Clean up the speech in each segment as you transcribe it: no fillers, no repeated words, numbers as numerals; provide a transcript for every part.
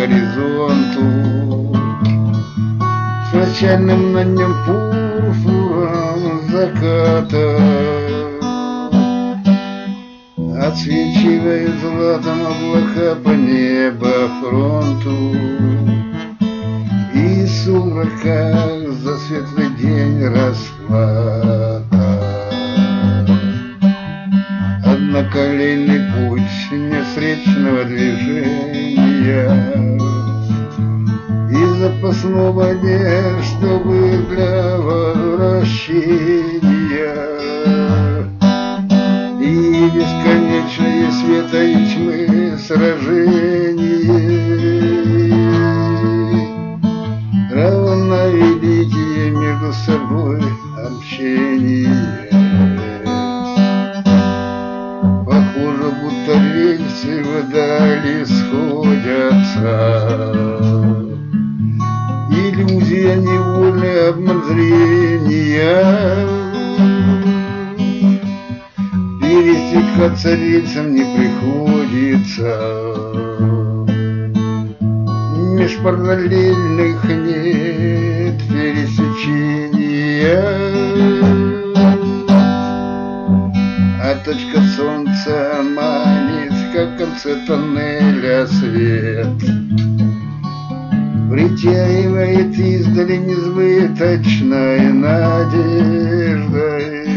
горизонту, с прощальным на нем пурпуром заката, отсвечивает златом облака по небу фронту, и сумрака за светлый день расплата. Одноколейный путь невстречного движения и запасного нет, чтобы для возвращения, и бесконечные света и тьмы сражения, равновеликие между собой общение. Похоже, будто рельсы вдали сходятся, иллюзия невольный обман зрения. Пересекаться рельсам не приходится, меж параллельных нет пересечения, а точка солнца манит, как в конце тоннеля свет, притягивает издали несбыточной надеждой.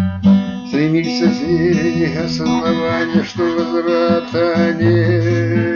Стремишься сверить осознавание, что возврата нет.